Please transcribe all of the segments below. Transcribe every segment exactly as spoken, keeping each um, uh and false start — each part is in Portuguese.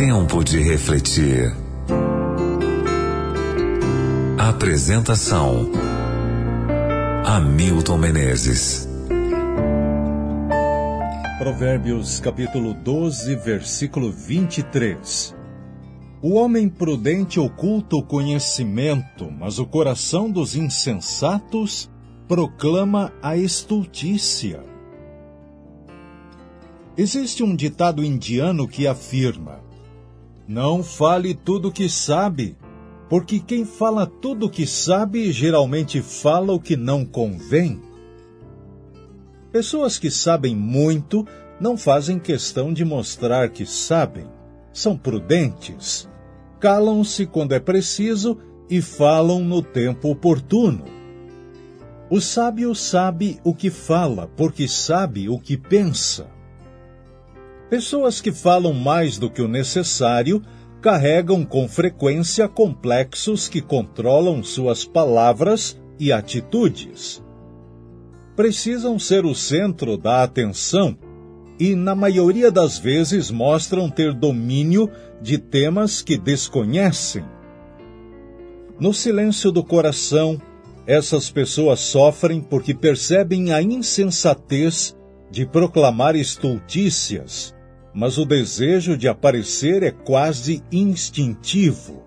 Tempo de refletir. Apresentação: Hamilton Menezes. Provérbios capítulo doze, versículo vinte e três. O homem prudente oculta o conhecimento, mas o coração dos insensatos proclama a estultícia. Existe um ditado indiano que afirma: não fale tudo o que sabe, porque quem fala tudo o que sabe geralmente fala o que não convém. Pessoas que sabem muito não fazem questão de mostrar que sabem. São prudentes, calam-se quando é preciso e falam no tempo oportuno. O sábio sabe o que fala, porque sabe o que pensa. Pessoas que falam mais do que o necessário carregam com frequência complexos que controlam suas palavras e atitudes. Precisam ser o centro da atenção e, na maioria das vezes, mostram ter domínio de temas que desconhecem. No silêncio do coração, essas pessoas sofrem porque percebem a insensatez de proclamar estultícias, mas o desejo de aparecer é quase instintivo.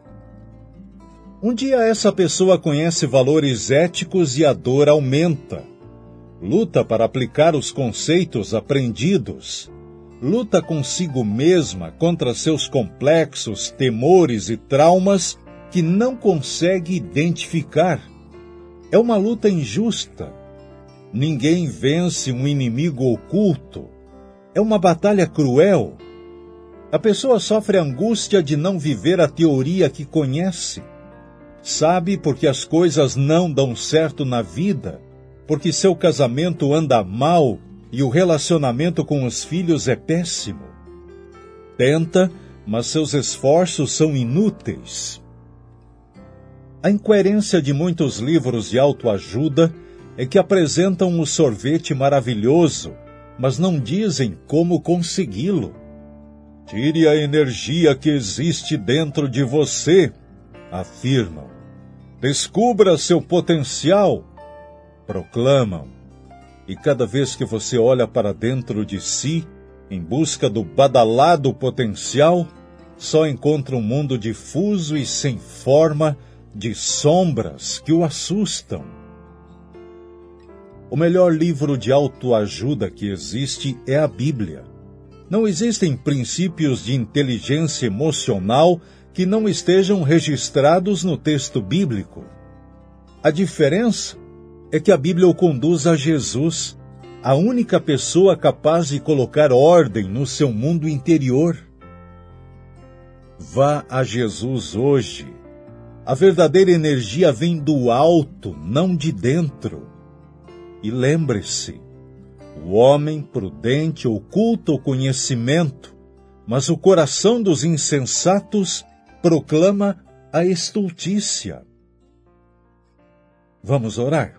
Um dia essa pessoa conhece valores éticos e a dor aumenta. Luta para aplicar os conceitos aprendidos. Luta consigo mesma contra seus complexos, temores e traumas que não consegue identificar. É uma luta injusta. Ninguém vence um inimigo oculto. É uma batalha cruel. A pessoa sofre a angústia de não viver a teoria que conhece. Sabe porque as coisas não dão certo na vida, porque seu casamento anda mal e o relacionamento com os filhos é péssimo. Tenta, mas seus esforços são inúteis. A incoerência de muitos livros de autoajuda é que apresentam o sorvete maravilhoso, mas não dizem como consegui-lo. Tire a energia que existe dentro de você, afirmam. Descubra seu potencial, proclamam. E cada vez que você olha para dentro de si, em busca do badalado potencial, só encontra um mundo difuso e sem forma, de sombras que o assustam. O melhor livro de autoajuda que existe é a Bíblia. Não existem princípios de inteligência emocional que não estejam registrados no texto bíblico. A diferença é que a Bíblia o conduz a Jesus, a única pessoa capaz de colocar ordem no seu mundo interior. Vá a Jesus hoje. A verdadeira energia vem do alto, não de dentro. E lembre-se, o homem prudente oculta o conhecimento, mas o coração dos insensatos proclama a estultícia. Vamos orar?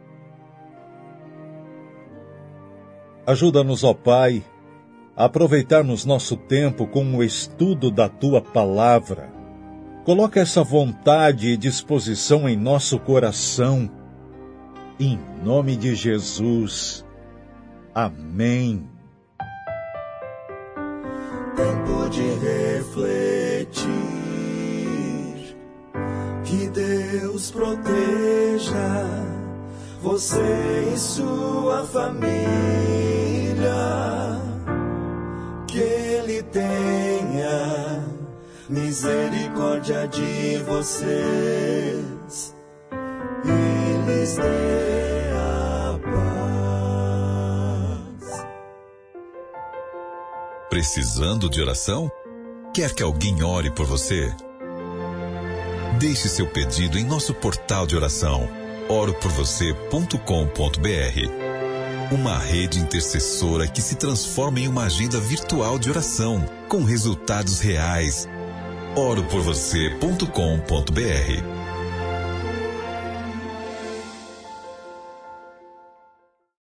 Ajuda-nos, ó Pai, a aproveitarmos nosso tempo com o estudo da Tua Palavra. Coloca essa vontade e disposição em nosso coração. Em nome de Jesus. Amém. Tempo de refletir. Que Deus proteja você e sua família. Que Ele tenha misericórdia de vocês e lhes dê a paz. Precisando de oração? Quer que alguém ore por você? Deixe seu pedido em nosso portal de oração, oro por você ponto com ponto b r. Uma rede intercessora que se transforma em uma agenda virtual de oração, com resultados reais. oro por você ponto com ponto b r.